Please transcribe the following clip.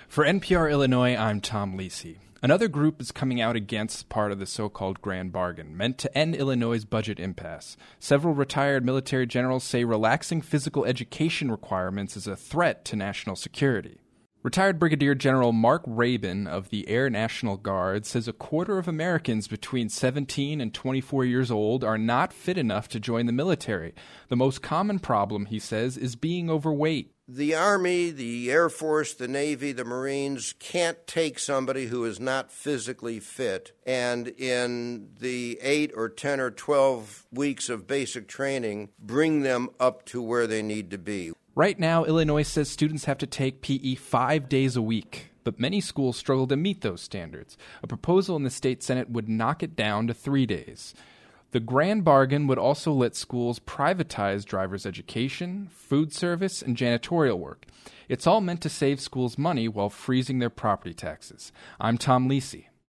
For NPR Illinois, I'm Tom Lisi. Another group is coming out against part of the so-called Grand Bargain, meant to end Illinois' budget impasse. Several retired military generals say relaxing physical education requirements is a threat to national security. Retired Brigadier General Mark Rabin of the Air National Guard says a quarter of Americans between 17 and 24 years old are not fit enough to join the military. The most common problem, he says, is being overweight. The Army, the Air Force, the Navy, the Marines can't take somebody who is not physically fit and in the 8 or 10 or 12 weeks of basic training, bring them up to where they need to be. Right now, Illinois says students have to take PE 5 days a week, but many schools struggle to meet those standards. A proposal in the state Senate would knock it down to 3 days. The Grand Bargain would also let schools privatize driver's education, food service, and janitorial work. It's all meant to save schools money while freezing their property taxes. I'm Tom Lisi.